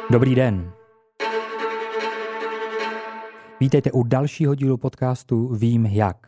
Dobrý den. Vítejte u dalšího dílu podcastu Vím jak.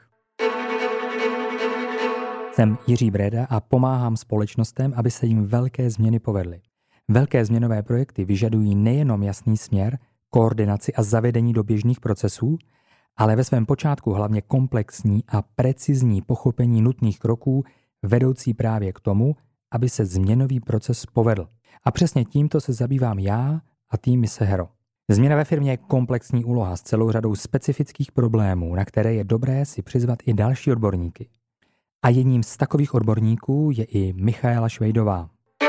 Jsem Jiří Bréda a pomáhám společnostem, aby se jim velké změny povedly. Velké změnové projekty vyžadují nejenom jasný směr, koordinaci a zavedení do běžných procesů, ale ve svém počátku hlavně komplexní a precizní pochopení nutných kroků vedoucí právě k tomu, aby se změnový proces povedl. A přesně tímto se zabývám já a tým Hero. Změna ve firmě je komplexní úloha s celou řadou specifických problémů, na které je dobré si přizvat i další odborníky. A jedním z takových odborníků je i Michaela Švejdová.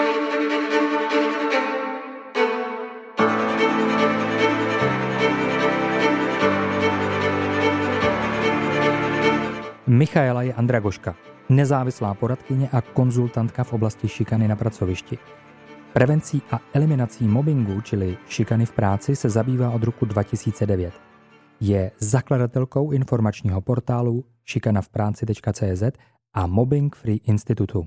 Michaela je andragožka, nezávislá poradkyně a konzultantka v oblasti šikany na pracovišti. Prevencí a eliminací mobbingu, čili šikany v práci, se zabývá od roku 2009. Je zakladatelkou informačního portálu šikanavpráci.cz a Mobbing Free Institutu.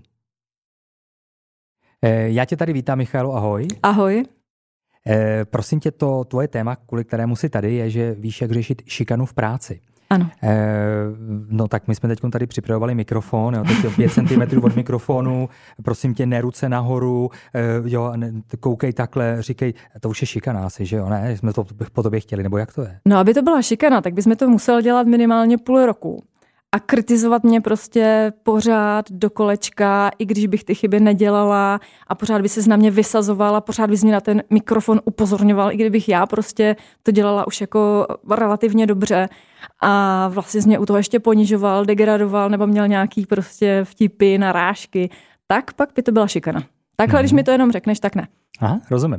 Já tě tady vítám, Michaelo, ahoj. Ahoj. Prosím tě, to tvoje téma, kvůli kterému jsi tady, je, že víš, jak řešit šikanu v práci. Ano. No tak my jsme teď tady připravovali mikrofon, jo, teď 5 cm od mikrofonu, prosím tě, ne ruce nahoru, jo, koukej takhle, říkej, to už je šikana asi, že jo, ne, jsme to po tobě chtěli, nebo jak to je? No, aby to byla šikana, tak bychom to museli dělat minimálně půl roku. A kritizovat mě prostě pořád do kolečka, i když bych ty chyby nedělala a pořád by ses na mě vysazoval a pořád bys mě na ten mikrofon upozorňoval, i kdybych já prostě to dělala už jako relativně dobře. A vlastně jsi mě u toho ještě ponižoval, degradoval nebo měl nějaký prostě vtipy, narážky. Tak pak by to byla šikana. Takhle, když mi to jenom řekneš, tak ne. Aha, rozumím.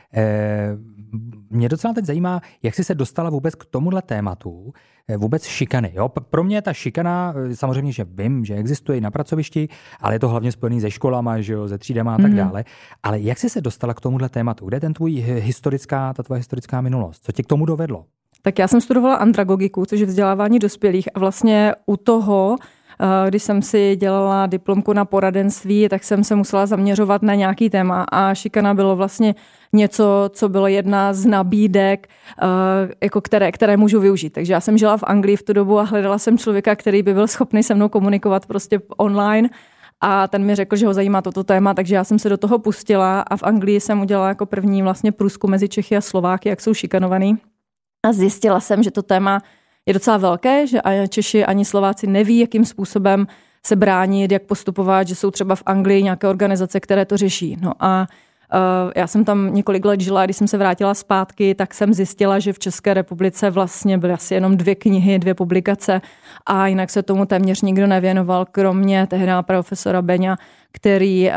Mě docela teď zajímá, jak jsi se dostala vůbec k tomuhle tématu, vůbec šikany. Jo? Pro mě ta šikana, samozřejmě, že vím, že existuje i na pracovišti, ale je to hlavně spojený se školama, že jo, se třídama a tak dále. Ale jak jsi se dostala k tomuhle tématu? Kde je ta tvoje historická minulost? Co tě k tomu dovedlo? Tak já jsem studovala andragogiku, což je vzdělávání dospělých a vlastně u toho, když jsem si dělala diplomku na poradenství, tak jsem se musela zaměřovat na nějaký téma a šikana bylo vlastně něco, co bylo jedna z nabídek, jako které můžu využít. Takže já jsem žila v Anglii v tu dobu a hledala jsem člověka, který by byl schopný se mnou komunikovat prostě online a ten mi řekl, že ho zajímá toto téma, takže já jsem se do toho pustila a v Anglii jsem udělala jako první vlastně průzkum mezi Čechy a Slováky, jak jsou šikanovaný. A zjistila jsem, že to téma je docela velké, že ani Češi, ani Slováci neví, jakým způsobem se bránit, jak postupovat, že jsou třeba v Anglii nějaké organizace, které to řeší. No a já jsem tam několik let žila, když jsem se vrátila zpátky, tak jsem zjistila, že v České republice vlastně byly asi jenom 2 knihy, 2 publikace a jinak se tomu téměř nikdo nevěnoval, kromě tehdy profesora Beňa, který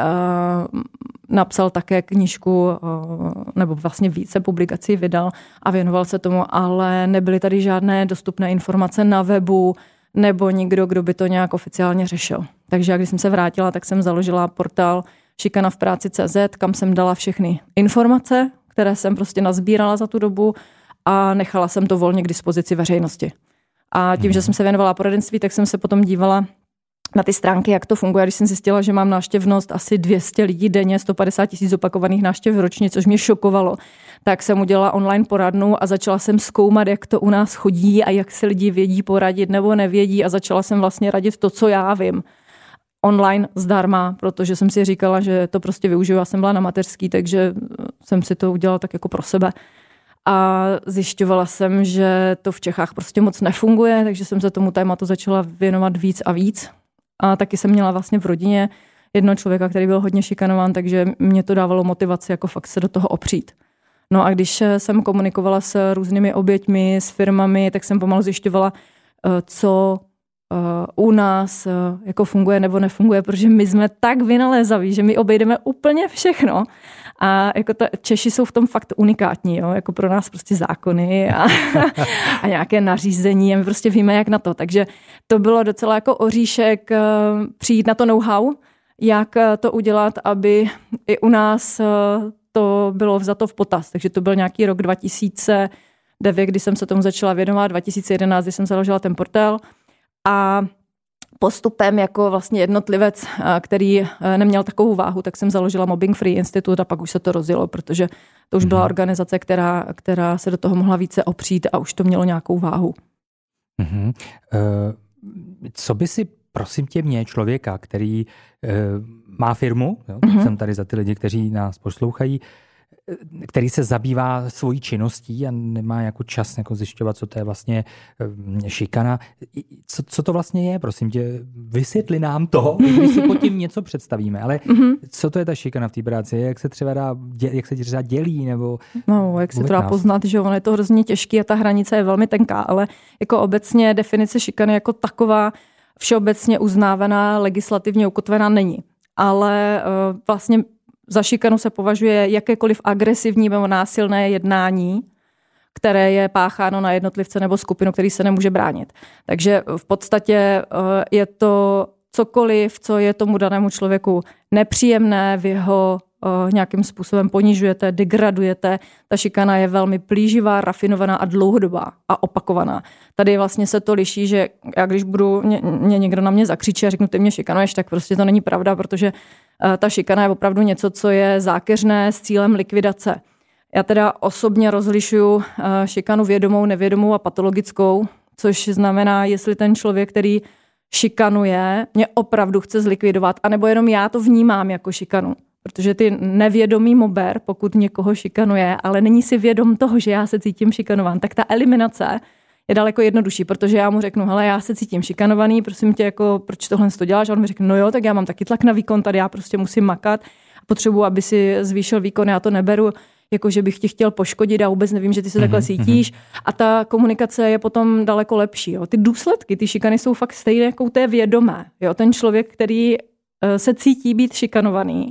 napsal také knížku, nebo vlastně více publikací vydal a věnoval se tomu, ale nebyly tady žádné dostupné informace na webu nebo nikdo, kdo by to nějak oficiálně řešil. Takže když jsem se vrátila, tak jsem založila portál šikanavpráci.cz, kam jsem dala všechny informace, které jsem prostě nazbírala za tu dobu a nechala jsem to volně k dispozici veřejnosti. A tím, že jsem se věnovala poradenství, tak jsem se potom dívala na ty stránky, jak to funguje. Když jsem zjistila, že mám návštěvnost asi 200 lidí denně, 150 000 opakovaných návštěv ročně, což mě šokovalo, tak jsem udělala online poradnu a začala jsem zkoumat, jak to u nás chodí a jak se lidi vědí poradit nebo nevědí a začala jsem vlastně radit to, co já vím. Online zdarma, protože jsem si říkala, že to prostě využiju. Já jsem byla na mateřský, takže jsem si to udělala tak jako pro sebe. A zjišťovala jsem, že to v Čechách prostě moc nefunguje, takže jsem se tomu tématu začala věnovat víc a víc. A taky jsem měla vlastně v rodině jednoho člověka, který byl hodně šikanován, takže mě to dávalo motivaci jako fakt se do toho opřít. No a když jsem komunikovala s různými oběťmi, s firmami, tak jsem pomalu zjišťovala, co u nás jako funguje nebo nefunguje, protože my jsme tak vynalézaví, že my obejdeme úplně všechno. A jako Češi jsou v tom fakt unikátní, jo? Jako pro nás prostě zákony a nějaké nařízení a my prostě víme, jak na to. Takže to bylo docela jako oříšek přijít na to know-how, jak to udělat, aby i u nás to bylo vzato v potaz. Takže to byl nějaký rok 2009, kdy jsem se tomu začala věnovat, 2011, kdy jsem založila ten portál. A postupem jako vlastně jednotlivec, který neměl takovou váhu, tak jsem založila Mobbing Free Institute a pak už se to rozjelo, protože to už byla organizace, která se do toho mohla více opřít a už to mělo nějakou váhu. Co by si, prosím tě, mě, člověka, který má firmu, jo, jsem tady za ty lidi, kteří nás poslouchají, který se zabývá svojí činností a nemá jako čas jako zjišťovat, co to je vlastně šikana. Co to vlastně je, prosím tě, vysvětli nám to, když si pod tím něco představíme, ale co to je ta šikana v té práci, jak se třeba dělí, nebo... No, jak se to dá poznat, že ono je to hrozně těžký a ta hranice je velmi tenká, ale jako obecně definice šikany jako taková všeobecně uznávaná, legislativně ukotvená není. Ale vlastně za šikanu se považuje jakékoliv agresivní nebo násilné jednání, které je pácháno na jednotlivce nebo skupinu, který se nemůže bránit. Takže v podstatě je to cokoliv, co je tomu danému člověku nepříjemné, vy ho nějakým způsobem ponižujete, degradujete. Ta šikana je velmi plíživá, rafinovaná a dlouhodobá a opakovaná. Tady vlastně se to liší, že já když budu, mě někdo na mě zakřičí a řeknu, ty mě šikanuješ, tak prostě to není pravda, protože ta šikana je opravdu něco, co je zákeřné s cílem likvidace. Já teda osobně rozlišuju šikanu vědomou, nevědomou a patologickou, což znamená, jestli ten člověk, který šikanuje, mě opravdu chce zlikvidovat, anebo jenom já to vnímám jako šikanu. Protože ty nevědomý mober, pokud někoho šikanuje, ale není si vědom toho, že já se cítím šikanován, tak ta eliminace je daleko jednodušší, protože já mu řeknu, hele, já se cítím šikanovaný, prosím tě, jako, proč tohle to děláš? A on mi řekne, no jo, tak já mám taky tlak na výkon, tady já prostě musím makat a potřebuji, aby si zvýšil výkon, já to neberu, jako že bych tě chtěl poškodit a vůbec nevím, že ty se takhle cítíš. A ta komunikace je potom daleko lepší. Jo. Ty důsledky, ty šikany jsou fakt stejné jako u té vědomé. Jo. Ten člověk, který se cítí být šikanovaný,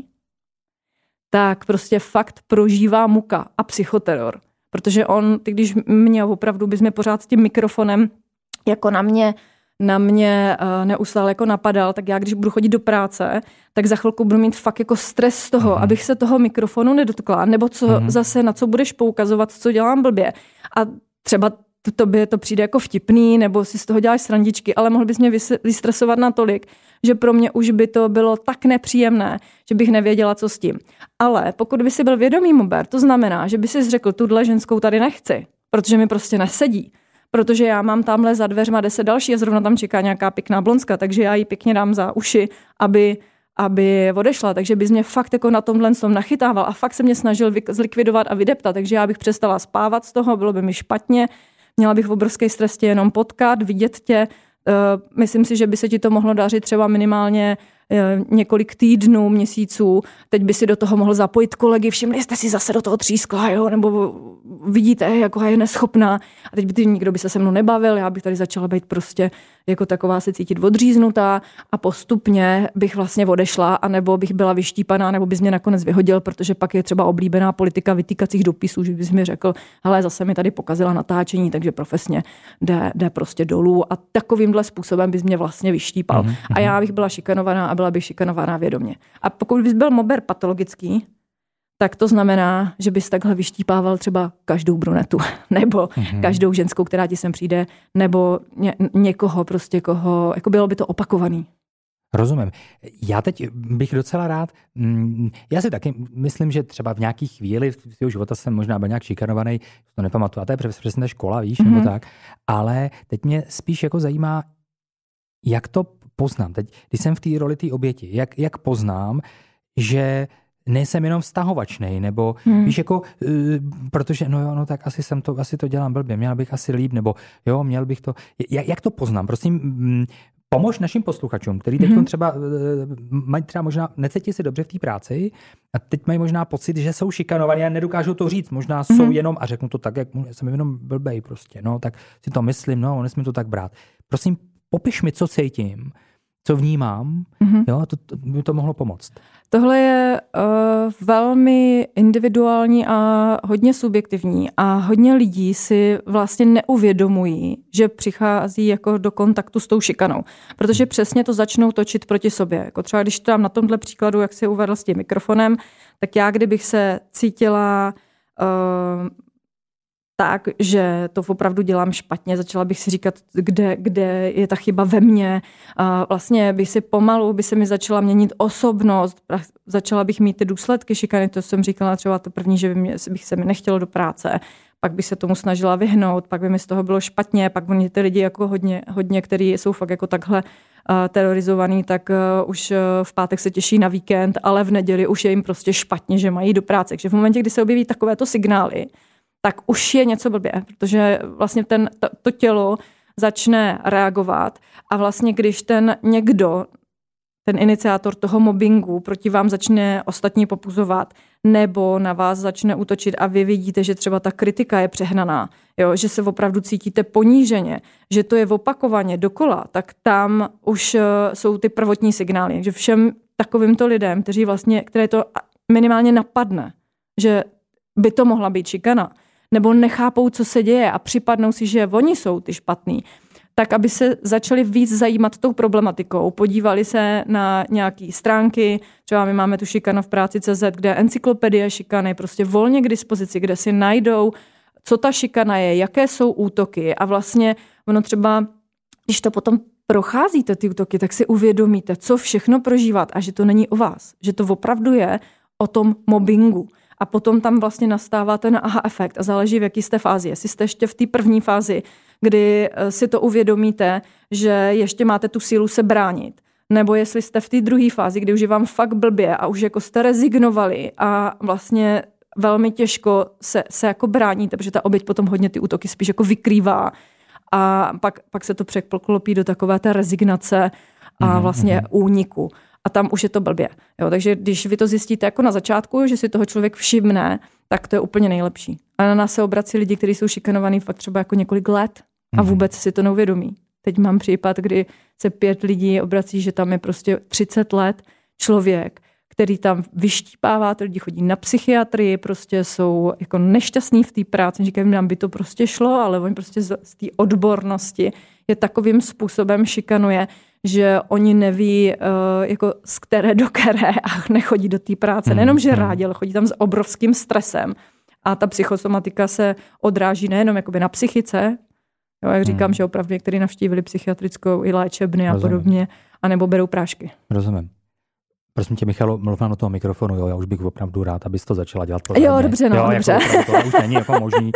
tak prostě fakt prožívá muka a psychoteror. Protože ty když mě opravdu bys mě pořád s tím mikrofonem jako na mě neustále jako napadal, tak já když budu chodit do práce, tak za chvilku budu mít fakt jako stres z toho, abych se toho mikrofonu nedotkla, nebo co zase na co budeš poukazovat, co dělám blbě. A třeba tobě to přijde jako vtipný, nebo si z toho děláš srandičky, ale mohl bys mě vystresovat natolik, že pro mě už by to bylo tak nepříjemné, že bych nevěděla, co s tím. Ale pokud by si byl vědomý mober, to znamená, že by si řekl, tuhle ženskou tady nechci, protože mi prostě nesedí. Protože já mám tamhle za dveřma 10 další a zrovna tam čeká nějaká pěkná blondská, takže já ji pěkně dám za uši, aby odešla. Takže bys mě fakt jako na tomhle nachytával a fakt se mě snažil zlikvidovat a vydeptat, takže já bych přestala spávat z toho, bylo by mi špatně, měla bych v obrovské stresě jenom potkat, vidět tě. Myslím si, že by se ti to mohlo dařit třeba minimálně několik týdnů, měsíců. Teď by si do toho mohl zapojit kolegy, všimli jste si zase do toho třískla, jo? Nebo vidíte, jako je neschopná. A teď by nikdo by se mnou nebavil, já bych tady začala být prostě jako taková se cítit odříznutá a postupně bych vlastně odešla, anebo bych byla vyštípaná, nebo bys mě nakonec vyhodil, protože pak je třeba oblíbená politika vytýkacích dopisů, že bys mi řekl, hele, zase mi tady pokazila natáčení, takže profesně jde prostě dolů a takovýmhle způsobem bys mě vlastně vyštípal. A já bych byla šikanovaná a byla bych šikanovaná vědomě. A pokud bys byl mober patologický, tak to znamená, že bys takhle vyštípával třeba každou brunetu, nebo každou ženskou, která ti sem přijde, nebo někoho prostě, koho, jako bylo by to opakovaný. Rozumím. Já teď bych docela rád, já si taky myslím, že třeba v nějaký chvíli svého života jsem možná byl nějak šikanovaný, to nepamatuju, a to je přesně ta škola, víš, nebo tak, ale teď mě spíš jako zajímá, jak to poznám. Teď, když jsem v té roli té oběti, jak poznám, že nejsem jenom vztahovačnej, nebo víš, jako, protože, no jo, no tak asi to dělám blbě, měl bych asi líp, nebo jo, měl bych to, jak to poznám? Prosím, pomož našim posluchačům, který teď třeba mají třeba možná, necítí si dobře v té práci a teď mají možná pocit, že jsou šikanovaní a nedokážou to říct, možná jsou jenom, a řeknu to tak, jak jsem jenom blbej prostě, no, tak si to myslím, no, nesmím to tak brát. Prosím, popiš mi, co cítím, co vnímám, jo, to by to mohlo pomoct. Tohle je velmi individuální a hodně subjektivní a hodně lidí si vlastně neuvědomují, že přichází jako do kontaktu s tou šikanou, protože přesně to začnou točit proti sobě. Jako třeba když to dám na tomhle příkladu, jak si uvedl s tím mikrofonem, tak já kdybych se cítila tak, že to opravdu dělám špatně. Začala bych si říkat, kde je ta chyba ve mně. Vlastně by se mi začala měnit osobnost, začala bych mít ty důsledky šikany, to jsem říkala třeba to první, že bych se mi nechtělo do práce, pak by se tomu snažila vyhnout, pak by mi z toho bylo špatně, pak oni ty lidi jako hodně, kteří jsou fakt jako takhle terorizovaný, tak už v pátek se těší na víkend, ale v neděli už je jim prostě špatně, že mají do práce. Takže v momentě, kdy se objeví takovéto signály, tak už je něco blbě, protože vlastně to tělo začne reagovat a vlastně když ten iniciátor toho mobbingu proti vám začne ostatní popuzovat nebo na vás začne útočit a vy vidíte, že třeba ta kritika je přehnaná, jo, že se opravdu cítíte poníženě, že to je opakovaně dokola, tak tam už jsou ty prvotní signály, že všem takovýmto lidem, které to minimálně napadne, že by to mohla být šikana, nebo nechápou, co se děje a připadnou si, že oni jsou ty špatný, tak aby se začali víc zajímat tou problematikou, podívali se na nějaké stránky, třeba my máme tu šikana v práci.cz, kde je encyklopedie šikany, prostě volně k dispozici, kde si najdou, co ta šikana je, jaké jsou útoky a vlastně ono třeba, když to potom procházíte ty útoky, tak si uvědomíte, co všechno prožívat a že to není o vás, že to opravdu je o tom mobbingu. A potom tam vlastně nastává ten aha efekt a záleží, v jaký jste fázi. Jestli jste ještě v té první fázi, kdy si to uvědomíte, že ještě máte tu sílu se bránit. Nebo jestli jste v té druhé fázi, kdy už je vám fakt blbě a už jako jste rezignovali a vlastně velmi těžko se jako bráníte, protože ta oběť potom hodně ty útoky spíš jako vykrývá a pak se to překlopí do takové té rezignace a vlastně úniku. A tam už je to blbě. Jo, takže když vy to zjistíte jako na začátku, že si toho člověk všimne, tak to je úplně nejlepší. A na nás se obrací lidi, kteří jsou šikanovaní fakt třeba jako několik let a vůbec si to neuvědomí. Teď mám případ, kdy se 5 lidí obrací, že tam je prostě 30 let člověk, který tam vyštípává, ty lidi chodí na psychiatrii, prostě jsou jako nešťastní v té práci. Říkají, nám by to prostě šlo, ale oni prostě z té odbornosti je takovým způsobem šikanuje, že oni neví, jako z které do které a nechodí do té práce. Nejenom, že rádi, ale chodí tam s obrovským stresem. A ta psychosomatika se odráží nejenom jakoby na psychice, jo, jak říkám, že opravdu někteří navštívili psychiatrickou i léčebny a podobně, anebo berou prášky. Rozumím. Prosím tě, Michalo, mluvám do toho mikrofonu, jo, já už bych opravdu rád, abys to začala dělat pořádně. Jo, dobře, dobře. Jako, to už není jako možný.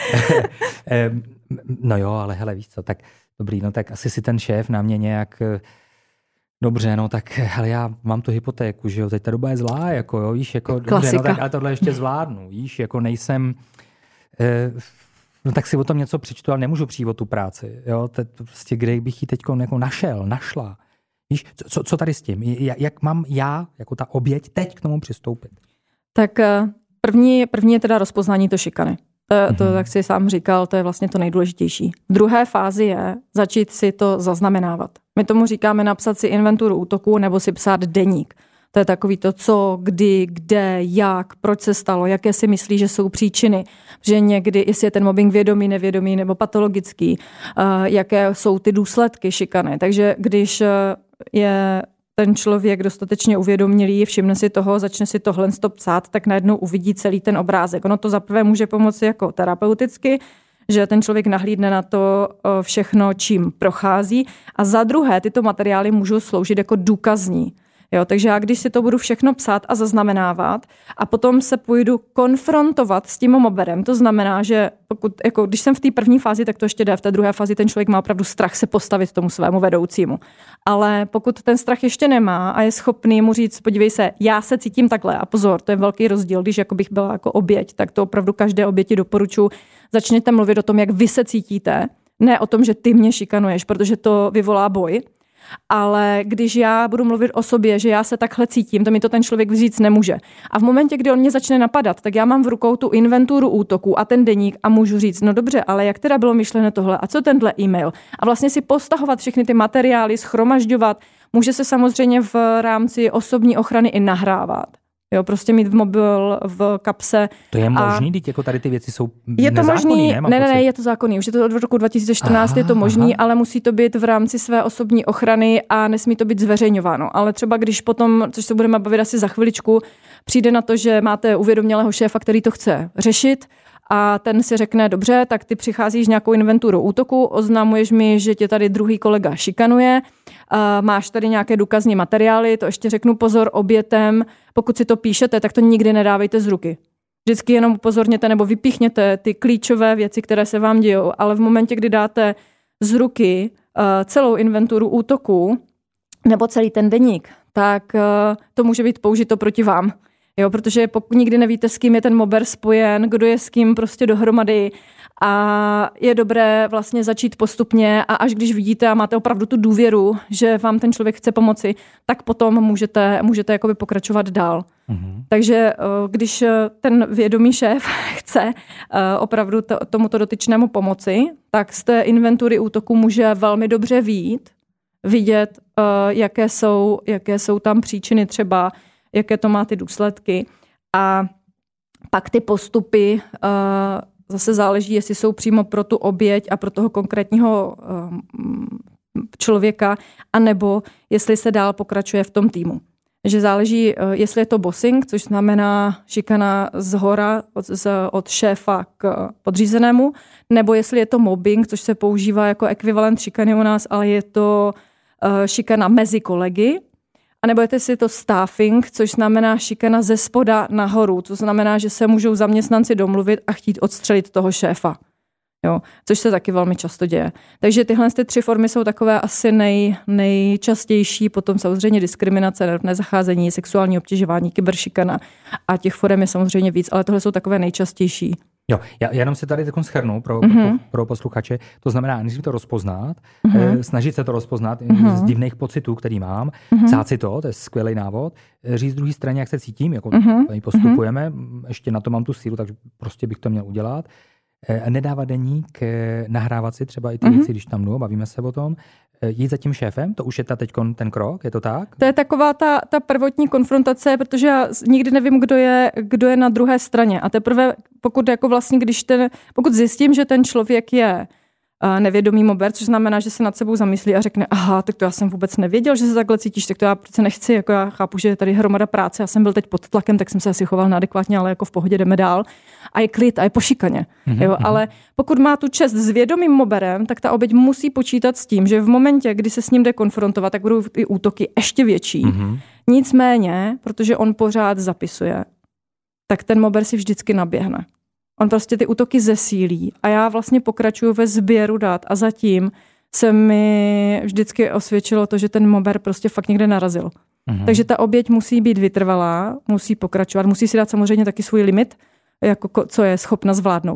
No jo, ale hele, víš co, tak dobrý, no tak asi si ten šéf na mě nějak, dobře, no tak, hele, já mám tu hypotéku, že jo, teď ta doba je zlá, jako jo, víš, jako, dobře, no tak, ale tohle ještě zvládnu, víš, jako nejsem, no tak si o tom něco přečtu, ale nemůžu přijít o tu práci, jo, prostě kde bych ji teď jako našla. Víš, co tady s tím? Jak mám já, jako ta oběť, teď k tomu přistoupit? Tak první je teda rozpoznání to šikany. To, jak jsi sám říkal, to je vlastně to nejdůležitější. V druhé fázi je začít si to zaznamenávat. My tomu říkáme napsat si inventuru útoků nebo si psát deník. To je takový to, co, kdy, kde, jak, proč se stalo, jaké si myslí, že jsou příčiny. Že někdy, jestli je ten mobbing vědomý, nevědomý nebo patologický, jaké jsou ty důsledky šikany. Takže když je ten člověk dostatečně uvědomělý, všimne si toho, začne si tohle psát, tak najednou uvidí celý ten obrázek. Ono to zaprvé může pomoci jako terapeuticky, že ten člověk nahlídne na to všechno, čím prochází. A za druhé, tyto materiály můžou sloužit jako důkazní. Jo, takže já když si to budu všechno psát a zaznamenávat a potom se půjdu konfrontovat s tím mobberem, to znamená, že když jsem v té první fázi, tak to ještě jde, v té druhé fázi ten člověk má opravdu strach se postavit tomu svému vedoucímu. Ale pokud ten strach ještě nemá a je schopný mu říct, podívej se, já se cítím takhle a pozor, to je velký rozdíl, když jako bych byla jako oběť, tak to opravdu každé oběti doporučuji. Začněte mluvit o tom, jak vy se cítíte, ne o tom, že ty mě šikanuješ, protože to vyvolá boj. Ale když já budu mluvit o sobě, že já se takhle cítím, to mi to ten člověk říct nemůže. A v momentě, kdy on mě začne napadat, tak já mám v rukou tu inventuru útoků a ten deník a můžu říct, no dobře, ale jak teda bylo myšleno tohle a co tenhle e-mail? A vlastně si postahovat všechny ty materiály, shromažďovat, může se samozřejmě v rámci osobní ochrany i nahrávat. Jo, prostě mít v mobil, v kapse. To je možný, teď jako tady ty věci jsou nezákonný, ne? Ne, je to zákonný. Už je to od roku 2014, je to možný, ale musí to být v rámci své osobní ochrany a nesmí to být zveřejňováno. Ale třeba když potom, což se budeme bavit asi za chviličku, přijde na to, že máte uvědomělého šéfa, který to chce řešit a ten si řekne, dobře, tak ty přicházíš nějakou inventurou útoku, oznamuješ mi, že tě tady druhý kolega šikanuje, máš tady nějaké důkazní materiály, to ještě řeknu pozor obětem, pokud si to píšete, tak to nikdy nedávejte z ruky. Vždycky jenom upozorněte nebo vypíchněte ty klíčové věci, které se vám dějou, ale v momentě, kdy dáte z ruky celou inventuru útoku nebo celý ten deník, tak to může být použito proti vám. Jo, protože pokud nikdy nevíte, s kým je ten mober spojen, kdo je s kým prostě dohromady a je dobré vlastně začít postupně a až když vidíte a máte opravdu tu důvěru, že vám ten člověk chce pomoci, tak potom můžete jakoby pokračovat dál. Takže když ten vědomý šéf chce opravdu tomuto dotyčnému pomoci, tak z té inventury útoku může velmi dobře vidět, jaké jsou tam příčiny třeba, jaké to má ty důsledky. A pak ty postupy zase záleží, jestli jsou přímo pro tu oběť a pro toho konkrétního člověka, anebo jestli se dál pokračuje v tom týmu. Že záleží, jestli je to bossing, což znamená šikana zhora od šéfa k podřízenému, nebo jestli je to mobbing, což se používá jako ekvivalent šikany u nás, ale je to šikana mezi kolegy. A nebo je to staffing, což znamená šikana ze spoda nahoru, co znamená, že se můžou zaměstnanci domluvit a chtít odstřelit toho šéfa. Jo, což se taky velmi často děje. Takže tyhle 3 formy jsou takové asi nejčastější, potom samozřejmě diskriminace, nerovné zacházení, sexuální obtěžování, kyberšikana a těch forem je samozřejmě víc, ale tohle jsou takové nejčastější. Jo, já jenom si tady takovou shrnu pro posluchače. To znamená, než to rozpoznat, snažit se to rozpoznat z divných pocitů, který mám, psát si to je skvělý návod, říct druhé straně, jak se cítím, jako postupujeme, ještě na to mám tu sílu, takže prostě bych to měl udělat. Nedávat deník, nahrávat si třeba i ty věci, když tam jdu, bavíme se o tom. Jít za tím šéfem, to už je teďkon ten krok, je to tak? To je taková ta prvotní konfrontace, protože já nikdy nevím, kdo je na druhé straně. A teprve, pokud zjistím, že ten člověk je nevědomý mober, což znamená, že se nad sebou zamyslí a řekne, aha, tak to já jsem vůbec nevěděl, že se takhle cítíš, tak to já přece nechci, jako já chápu, že je tady hromada práce, já jsem byl teď pod tlakem, tak jsem se asi choval neadekvátně, ale jako v pohodě jdeme dál. A je klid a je po šikaně. Jo? Ale pokud má tu čest s vědomým moberem, tak ta oběť musí počítat s tím, že v momentě, kdy se s ním jde konfrontovat, tak budou ty útoky ještě větší. Nicméně, protože on pořád zapisuje, tak ten mober si vždycky naběhne. On prostě ty útoky zesílí a já vlastně pokračuju ve sběru dat a zatím se mi vždycky osvědčilo to, že ten mober prostě fakt někde narazil. Takže ta oběť musí být vytrvalá, musí pokračovat, musí si dát samozřejmě taky svůj limit, jako co je schopna zvládnout.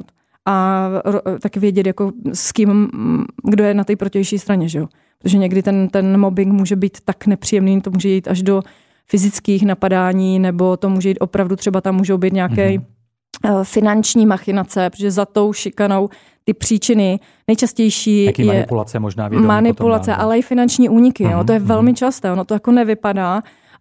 A taky vědět, jako s kým, kdo je na té protější straně, že jo? Protože někdy ten mobbing může být tak nepříjemný, to může jít až do fyzických napadání, nebo to může jít opravdu, třeba tam můžou být nějaké finanční machinace, protože za tou šikanou ty příčiny nejčastější je manipulace možná vědomí. Manipulace, ale i finanční úniky. Jo? To je velmi časté, ono to jako nevypadá,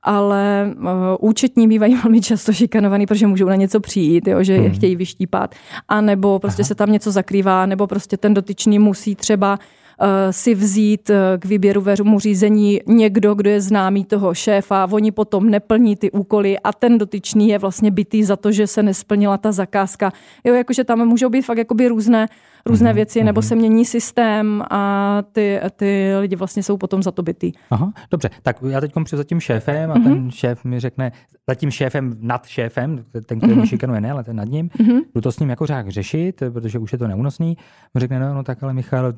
ale účetní bývají velmi často šikanovaný, protože můžou na něco přijít, jo? Že je chtějí vyštípat, a nebo prostě se tam něco zakrývá, nebo prostě ten dotyčný musí třeba si vzít k výběrovému řízení někdo, kdo je známý toho šéfa, oni potom neplní ty úkoly a ten dotyčný je vlastně bitý za to, že se nesplnila ta zakázka. Jo, jakože tam můžou být fakt jakoby různé věci, nebo se mění systém a ty lidi vlastně jsou potom za to bitý. Aha, dobře, tak já teď přijdu za tím šéfem a ten šéf mi řekne, za tím šéfem nad šéfem, ten, který mi šikanuje, ne, ale ten nad ním, jdu to s ním jako řák řešit, protože už je to neúnosný. Mi řekne, no tak ale Michal,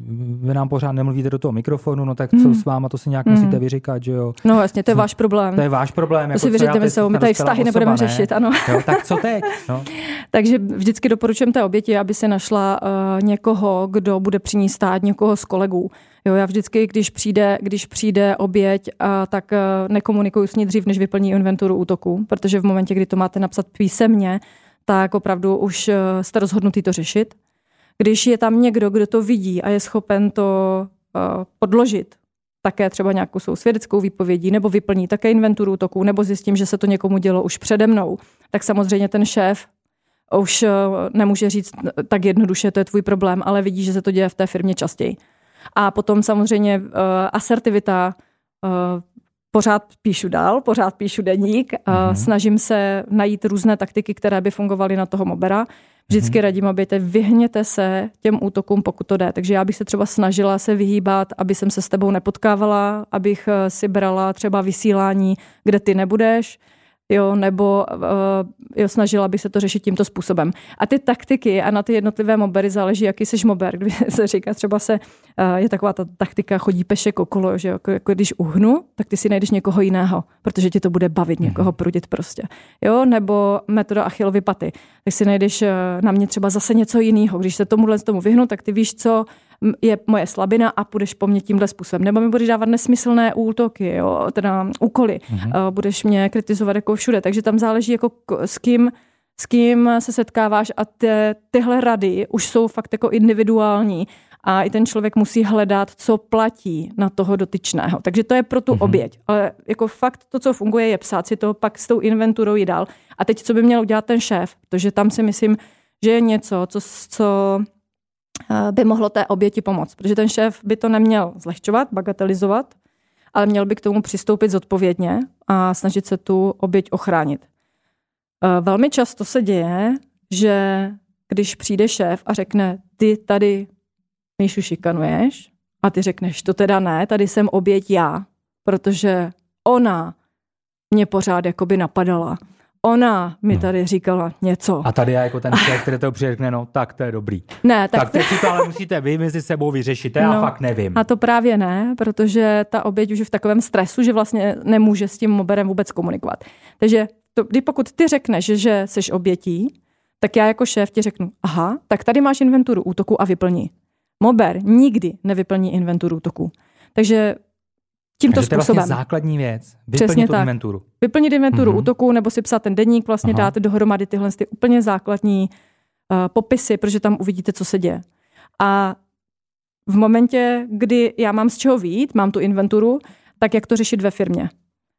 vy nám pořád nemluvíte do toho mikrofonu, no tak co s váma, to si nějak musíte vyříkat, že jo. No jasně, to je váš problém. To je váš problém. To si vyřešíme se, my tady vztahy nebudeme řešit, ano. Jo, tak co teď? No. Takže vždycky doporučujem té oběti, aby se našla někoho, kdo bude při ní stát, někoho z kolegů. Jo, já vždycky, když přijde oběť, tak nekomunikuju s ní dřív, než vyplní inventuru útoku, protože v momentě, kdy to máte napsat písemně, tak opravdu už jste rozhodnutý to řešit. Když je tam někdo, kdo to vidí a je schopen to podložit, také třeba nějakou svou svědeckou výpovědí, nebo vyplní také inventuru útoků, nebo zjistím, že se to někomu dělo už přede mnou, tak samozřejmě ten šéf už nemůže říct tak jednoduše, to je tvůj problém, ale vidí, že se to děje v té firmě častěji. A potom samozřejmě asertivita, pořád píšu dál, pořád píšu deník, snažím se najít různé taktiky, které by fungovaly na toho mobera. Vždycky radím oběte, vyhněte se těm útokům, pokud to jde. Takže já bych se třeba snažila se vyhýbat, aby jsem se s tebou nepotkávala, abych si brala třeba vysílání, kde ty nebudeš, jo, nebo snažila bych se to řešit tímto způsobem. A ty taktiky a na ty jednotlivé mobery záleží, jaký jsi mober. Když se říká, třeba je taková ta taktika, chodí pešek okolo, že jako když uhnu, tak ty si najdeš někoho jiného, protože ti to bude bavit, někoho prudit prostě. Jo, nebo metoda Achillovy paty. Tak si najdeš na mě třeba zase něco jiného. Když se tomu vyhnu, tak ty víš, co je moje slabina a půjdeš po mně tímhle způsobem. Nebo mi budeš dávat nesmyslné útoky, jo, teda úkoly. Budeš mě kritizovat jako všude. Takže tam záleží, jako s kým se setkáváš a tyhle rady už jsou fakt jako individuální a i ten člověk musí hledat, co platí na toho dotyčného. Takže to je pro tu oběť. Ale jako fakt to, co funguje, je psát si to, pak s tou inventurou jít dál. A teď, co by měl udělat ten šéf? Protože tam si myslím, že je něco, co by mohlo té oběti pomoct. Protože ten šéf by to neměl zlehčovat, bagatelizovat, ale měl by k tomu přistoupit zodpovědně a snažit se tu oběť ochránit. Velmi často se děje, že když přijde šéf a řekne, ty tady Míšu šikanuješ a ty řekneš, to teda ne, tady jsem oběť já, protože ona mě pořád jakoby napadala. Ona mi tady říkala něco. A tady já jako ten šéf, který to řekne, no tak to je dobrý. Ne, tak teď si to ale musíte vy mezi sebou vyřešit, já fakt nevím. A to právě ne, protože ta oběť už je v takovém stresu, že vlastně nemůže s tím moberem vůbec komunikovat. Takže pokud ty řekneš, že jsi obětí, tak já jako šéf ti řeknu, aha, tak tady máš inventuru útoku a vyplni. Mober nikdy nevyplní inventuru útoku. Takže tímto způsobem. To je vlastně základní věc. Vyplnit tu inventuru. Vyplnit inventuru útoku nebo si psat ten deník, vlastně dát dohromady tyhle úplně základní popisy, protože tam uvidíte, co se děje. A v momentě, kdy já mám z čeho vyjít, mám tu inventuru, tak jak to řešit ve firmě?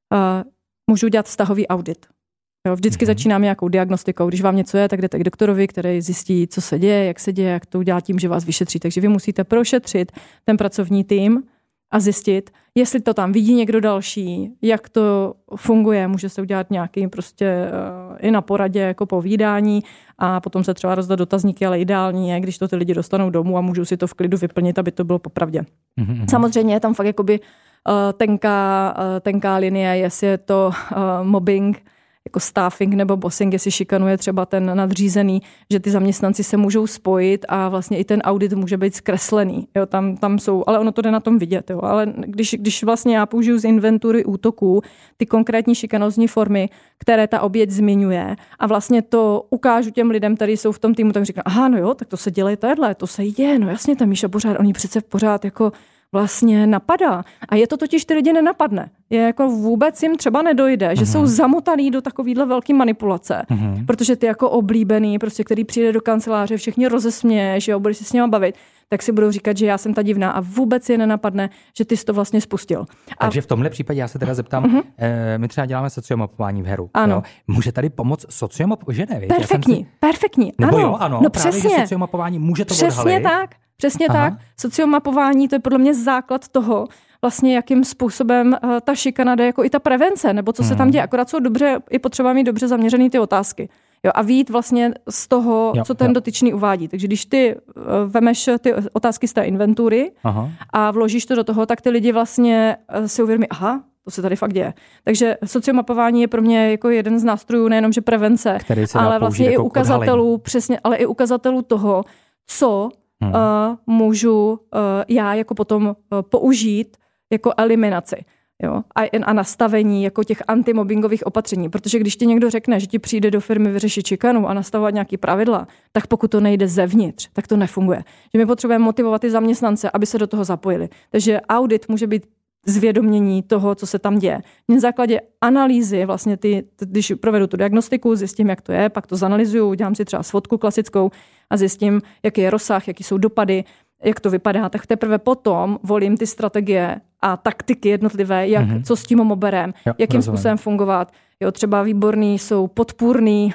Můžu dělat vztahový audit. Jo, vždycky začínám nějakou diagnostikou. Když vám něco je, tak jdete k doktorovi, který zjistí, co se děje, jak to udělá tím, že vás vyšetří. Takže vy musíte prošetřit ten pracovní tým a zjistit, jestli to tam vidí někdo další, jak to funguje. Může se udělat nějaký prostě i na poradě jako povídání a potom se třeba rozdat dotazníky, ale ideální je, když to ty lidi dostanou domů a můžou si to v klidu vyplnit, aby to bylo popravdě. Samozřejmě je tam fakt jakoby tenká linie, jestli je to mobbing, jako staffing nebo bossing, jestli šikanuje třeba ten nadřízený, že ty zaměstnanci se můžou spojit a vlastně i ten audit může být zkreslený. Jo, tam jsou, ale ono to jde na tom vidět. Jo. Ale když vlastně já použiju z inventury útoků ty konkrétní šikanózní formy, které ta oběť zmiňuje a vlastně to ukážu těm lidem, kteří jsou v tom týmu, tak říkám, aha, no jo, tak to se dělá tohle, to se je, no jasně, ta Míša pořád, oni přece pořád jako vlastně napadá. A je to totiž ty lidi nenapadne. Je jako vůbec jim třeba nedojde, že jsou zamotaný do takovýhle velký manipulace. Protože ty jako oblíbený, prostě který přijde do kanceláře, všichni rozesměješ, jo, budeš si s nima bavit, tak si budou říkat, že já jsem ta divná a vůbec je nenapadne, že ty jsi to vlastně spustil. Takže v tomhle případě já se teda zeptám, my třeba děláme sociomapování v heru. Ano. Jo? Může tady pomoct sociomapování, že ne? Perfektní. Nebo ano. Jo, ano, no právě, přesně. že sociomapování může to odhalit. Přesně tak. Sociomapování, to je podle mě základ toho, vlastně jakým způsobem ta šikana jde, jako i ta prevence, nebo co se tam děje. Akorát jsou je potřeba mít dobře zaměřený ty otázky. Jo, a vyjít vlastně z toho, co ten dotyčný uvádí. Takže když ty vemeš ty otázky z té inventury a vložíš to do toho, tak ty lidi vlastně si uvědomí, aha, to se tady fakt děje. Takže sociomapování je pro mě jako jeden z nástrojů, nejenom že prevence, ale vlastně i ukazatelů, přesně, ale i ukazatelů toho, co můžu já jako potom použít jako eliminaci. Jo? A nastavení jako těch antimobbingových opatření. Protože když ti někdo řekne, že ti přijde do firmy vyřešit šikanu a nastavovat nějaký pravidla, tak pokud to nejde zevnitř, tak to nefunguje. Že my potřebujeme motivovat ty zaměstnance, aby se do toho zapojili. Takže audit může být zvědomění toho, co se tam děje. Na základě analýzy, vlastně když provedu tu diagnostiku, zjistím, jak to je, pak to zanalyzuju, udělám si třeba svodku klasickou a zjistím, jaký je rozsah, jaký jsou dopady, jak to vypadá, tak teprve potom volím ty strategie a taktiky jednotlivé, co s tím moberem, jakým způsobem fungovat. Jo, třeba výborný jsou podpůrný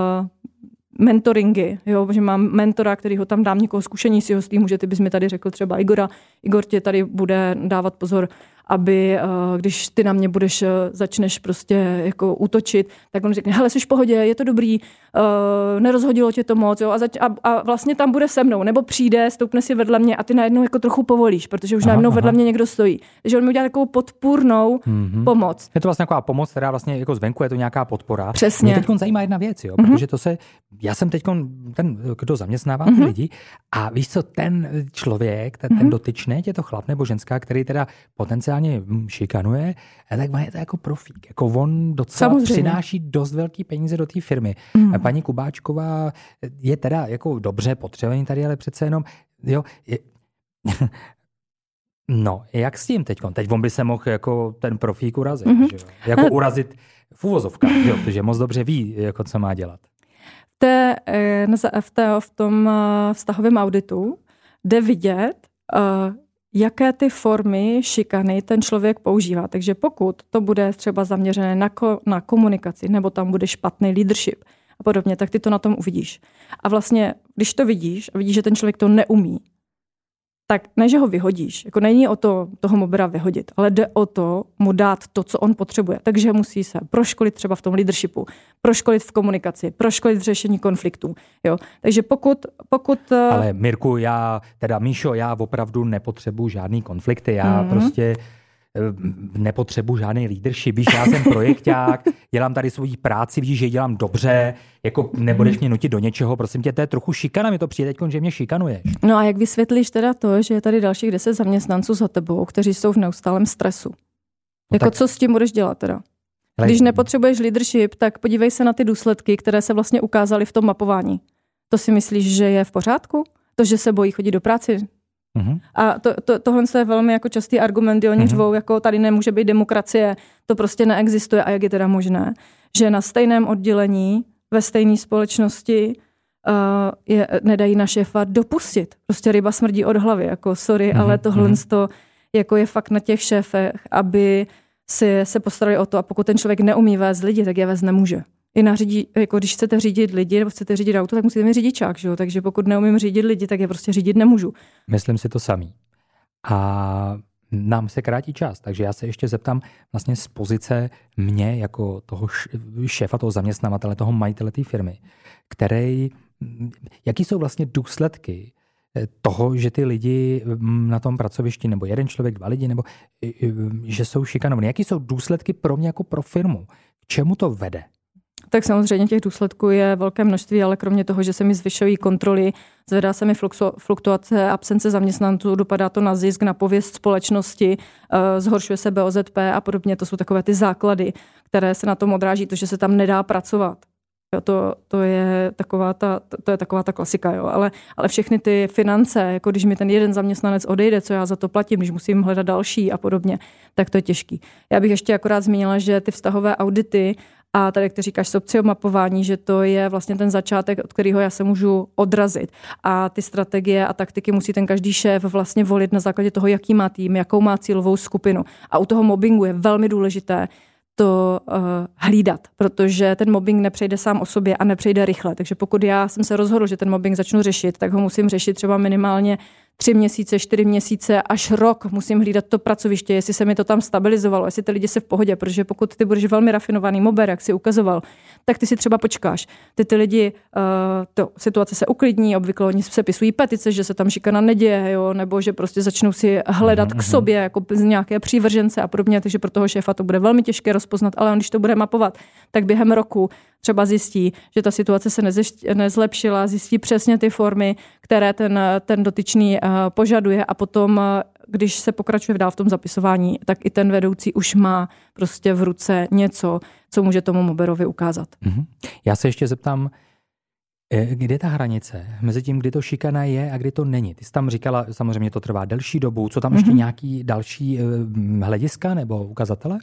mentoringy, jo, že mám mentora, který ho tam dám někoho zkušenějšího z týmu, že ty bys mi tady řekl třeba Igor tě tady bude dávat pozor aby když ty na mě začneš prostě jako útočit, tak on řekne, hele, jsi v pohodě, je to dobrý, nerozhodilo tě to moc, jo, a vlastně tam bude se mnou, nebo přijde, stoupne si vedle mě a ty najednou jako trochu povolíš, protože už najednou vedle mě někdo stojí. Takže on mi udělá takovou podpůrnou pomoc. Je to vlastně taková pomoc, která vlastně jako zvenku je to nějaká podpora. Přesně. Mě teď zajímá jedna věc, jo, protože já jsem teď ten, kdo zaměstnává ty lidi a víš co, ten člověk, ten dotyčný, je to chlap nebo ženská, který teda potenciálně šikanuje, tak je to jako profík. Jako on docela přináší dost velký peníze do té firmy. A paní Kubáčková je teda jako dobře potřebný tady, ale přece jenom, jo, no, jak s tím teďkon? Teď on by se mohl jako ten profík urazit, že jo? Jako urazit v uvozovkách, jo, protože moc dobře ví, jako co má dělat. V tom vztahovém auditu jde vidět, jaké ty formy šikany ten člověk používá. Takže pokud to bude třeba zaměřené na komunikaci, nebo tam bude špatný leadership a podobně, tak ty to na tom uvidíš. A vlastně, když to vidíš a vidíš, že ten člověk to neumí, tak ne, že ho vyhodíš. Jako není o to toho mobera vyhodit, ale jde o to mu dát to, co on potřebuje. Takže musí se proškolit třeba v tom leadershipu, proškolit v komunikaci, proškolit v řešení konfliktů. Jo? Takže pokud... Ale Mirku, Míšo, já opravdu nepotřebuji žádný konflikty. Já prostě nepotřebuji žádný leadership. Víš, já jsem projekťák, dělám tady svoji práci, víš, že ji dělám dobře, jako nebudeš mě nutit do něčeho, prosím tě, to je trochu šikana, mi to přijde teď, že mě šikanuješ. No a jak vysvětlíš teda to, že je tady dalších 10 zaměstnanců za tebou, kteří jsou v neustálém stresu? Jako tak... co s tím budeš dělat teda? Když nepotřebuješ leadership, tak podívej se na ty důsledky, které se vlastně ukázaly v tom mapování. To si myslíš, že je v pořádku? To, že se bojí chodit do práce? A tohle je velmi jako častý argument, kdy oni řvou, jako tady nemůže být demokracie, to prostě neexistuje. A jak je teda možné, že na stejném oddělení, ve stejné společnosti nedají na šéfa dopustit. Prostě ryba smrdí od hlavy, jako sorry, ale tohle jako je fakt na těch šéfech, aby se postarali o to, a pokud ten člověk neumí vést lidi, tak je vést nemůže. Jako když chcete řídit lidi nebo chcete řídit auto, tak musíte mít řidičák, že jo? Takže pokud neumím řídit lidi, tak je prostě řídit nemůžu. Myslím si to samý. A nám se krátí čas, takže já se ještě zeptám vlastně z pozice mě jako toho šéfa, toho zaměstnavatele, toho majitele té firmy, jaký jsou vlastně důsledky toho, že ty lidi na tom pracovišti, nebo jeden člověk, 2 lidi, nebo že jsou šikanovaní. Jaký jsou důsledky pro mě jako pro firmu? K čemu to vede? Tak samozřejmě těch důsledků je velké množství, ale kromě toho, že se mi zvyšují kontroly, zvedá se mi fluktuace, absence zaměstnanců, dopadá to na zisk, na pověst společnosti, zhoršuje se BOZP a podobně. To jsou takové ty základy, které se na tom odráží, to, že se tam nedá pracovat. Jo, to je taková ta klasika, jo. Ale všechny ty finance, jako když mi ten jeden zaměstnanec odejde, co já za to platím, když musím hledat další a podobně, tak to je těžký. Já bych ještě akorát zmínila, že ty vztahové audity a tady, jak ty říkáš, mapování, že to je vlastně ten začátek, od kterého já se můžu odrazit. A ty strategie a taktiky musí ten každý šéf vlastně volit na základě toho, jaký má tým, jakou má cílovou skupinu. A u toho mobbingu je velmi důležité to hlídat, protože ten mobbing nepřejde sám o sobě a nepřejde rychle. Takže pokud já jsem se rozhodl, že ten mobbing začnu řešit, tak ho musím řešit třeba minimálně 3 měsíce, 4 měsíce, až rok. Musím hlídat to pracoviště, jestli se mi to tam stabilizovalo, jestli ty lidi se v pohodě, protože pokud ty budeš velmi rafinovaný mobber, jak si ukazoval, tak ty si třeba počkáš. Ty lidi, situace se uklidní, obvykle oni sepisují petice, že se tam šikana neděje, jo, nebo že prostě začnou si hledat k sobě jako z nějaké přívržence a podobně, takže pro toho šéfa to bude velmi těžké rozpoznat, ale on, když to bude mapovat, tak během roku třeba zjistí, že ta situace se nezlepšila, zjistí přesně ty formy, které ten dotyčný požaduje a potom, když se pokračuje dál v tom zapisování, tak i ten vedoucí už má prostě v ruce něco, co může tomu mobberovi ukázat. Já se ještě zeptám, kde je ta hranice mezi tím, kdy to šikana je a kdy to není? Ty jsi tam říkala, samozřejmě to trvá delší dobu, co tam ještě nějaký další hlediska nebo ukazatele?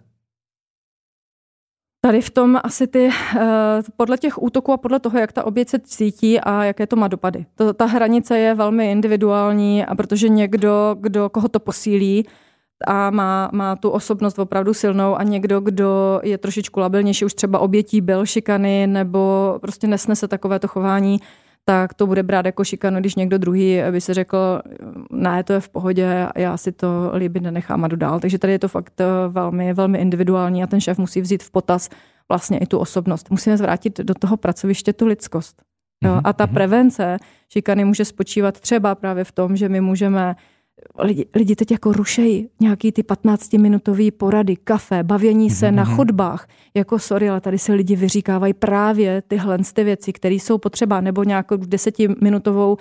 Tady v tom asi podle těch útoků a podle toho, jak ta oběť se cítí a jaké to má dopady. Ta hranice je velmi individuální, a protože někdo, koho to posílí a má tu osobnost opravdu silnou a někdo, kdo je trošičku labilnější, už třeba obětí byl šikany nebo prostě nesnese takovéto chování, tak to bude brát jako šikanu, když někdo druhý by si řekl, ne, to je v pohodě, já si to líbit nenechám a jdu dál. Takže tady je to fakt velmi, velmi individuální a ten šéf musí vzít v potaz vlastně i tu osobnost. Musíme zvrátit do toho pracoviště tu lidskost. Jo? A ta prevence šikany může spočívat třeba právě v tom, že my můžeme lidi teď jako rušejí nějaký ty 15-minutový porady, kafe, bavění se na chodbách. Jako sorry, ale tady se lidi vyříkávají právě tyhle věci, které jsou potřeba, nebo nějakou 10minutovou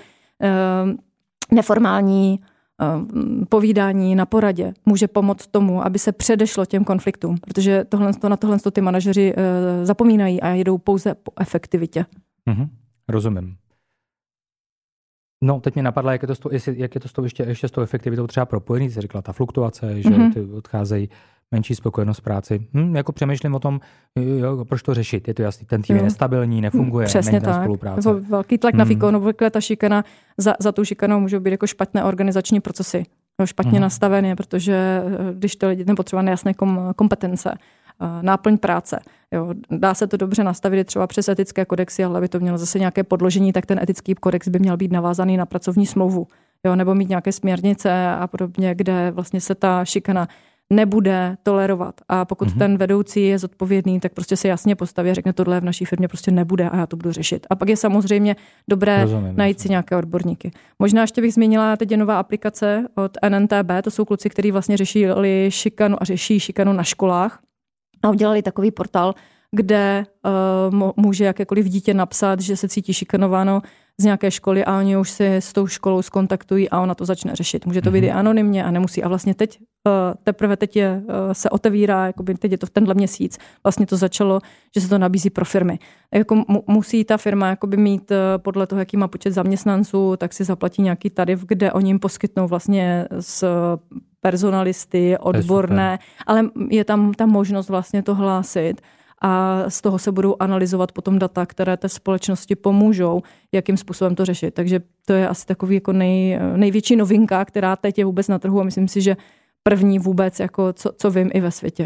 neformální povídání na poradě může pomoct tomu, aby se předešlo těm konfliktům, protože na tohle ty manažeři zapomínají a jedou pouze po efektivitě. Rozumím. No, teď mě napadla, jak je to ještě s tou efektivitou třeba propojený, jsi říkala ta fluktuace, že ty odcházejí menší spokojenost v práci. Jako přemýšlím o tom, proč to řešit. Je to jasný, ten tým je nestabilní, nefunguje, přesně není tam tak. spolupráce. Jako velký tlak na výkon, obvykle ta šikana, za tu šikanou můžou být jako špatné organizační procesy, špatně nastavené, protože když ty lidi nepotřebují nejasné kompetence, náplň práce. Jo. Dá se to dobře nastavit třeba přes etické kodexy, ale aby to mělo zase nějaké podložení, tak ten etický kodex by měl být navázaný na pracovní smlouvu. Jo, nebo mít nějaké směrnice a podobně, kde vlastně se ta šikana nebude tolerovat. A pokud ten vedoucí je zodpovědný, tak prostě se jasně postaví a řekne, tohle v naší firmě prostě nebude a já to budu řešit. A pak je samozřejmě dobré najít si nějaké odborníky. Možná ještě bych zmínila, teď je nová aplikace od NNTB, to jsou kluci, kteří vlastně řešili šikanu a řeší šikanu na školách. A udělali takový portál, kde může jakékoliv dítě napsat, že se cítí šikanováno z nějaké školy a oni už se s tou školou skontaktují a ona to začne řešit. Může to být i anonymně a nemusí. A vlastně teprve teď se otevírá, jakoby teď je to v tenhle měsíc, vlastně to začalo, že se to nabízí pro firmy. Jako musí ta firma jakoby mít podle toho, jaký má počet zaměstnanců, tak si zaplatí nějaký tarif, kde oni jim poskytnou vlastně z personalisty, odborné, ale je tam ta možnost vlastně to hlásit a z toho se budou analyzovat potom data, které té společnosti pomůžou, jakým způsobem to řešit. Takže to je asi takový jako největší novinka, která teď je vůbec na trhu a myslím si, že první vůbec, jako co vím i ve světě.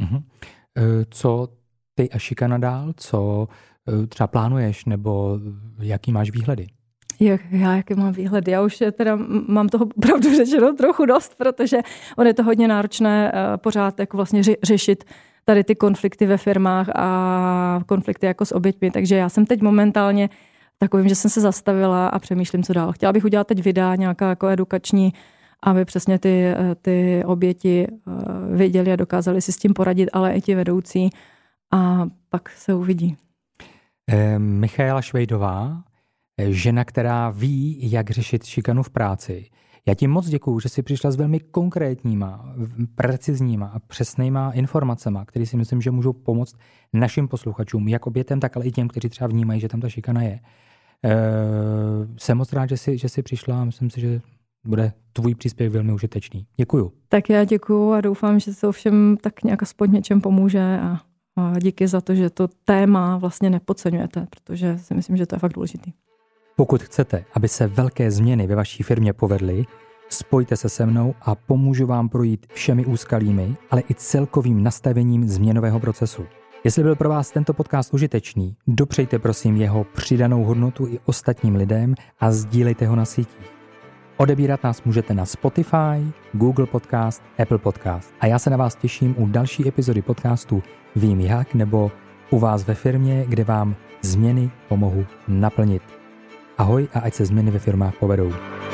Co ty a šikana dál? Co třeba plánuješ nebo jaký máš výhledy? Jaké mám výhledy? Já už teda mám toho opravdu řečeno trochu dost, protože on je to hodně náročné pořád jako vlastně řešit tady ty konflikty ve firmách a konflikty jako s oběťmi. Takže já jsem teď momentálně takovým, že jsem se zastavila a přemýšlím, co dál. Chtěla bych udělat teď videa nějaká jako edukační, aby přesně ty oběti věděli a dokázali si s tím poradit, ale i ti vedoucí a pak se uvidí. Michaela Švejdová, žena, která ví, jak řešit šikanu v práci. Já ti moc děkuju, že jsi přišla s velmi konkrétníma, precizníma a přesnýma informacema, které si myslím, že můžou pomoct našim posluchačům, jak obětem, tak ale i těm, kteří třeba vnímají, že tam ta šikana je. Jsem moc rád, že jsi přišla a myslím si, že bude tvůj příspěvek velmi užitečný. Děkuju. Tak já děkuju a doufám, že se všem tak nějak aspoň něčem pomůže a díky za to, že to téma vlastně nepodceňujete, protože si myslím, že to je fakt důležitý. Pokud chcete, aby se velké změny ve vaší firmě povedly, spojte se se mnou a pomůžu vám projít všemi úskalími, ale i celkovým nastavením změnového procesu. Jestli byl pro vás tento podcast užitečný, dopřejte prosím jeho přidanou hodnotu i ostatním lidem a sdílejte ho na sítích. Odebírat nás můžete na Spotify, Google Podcast, Apple Podcast. A já se na vás těším u další epizody podcastu Vím jak, nebo u vás ve firmě, kde vám změny pomohu naplnit. Ahoj a ať se změny ve firmách povedou.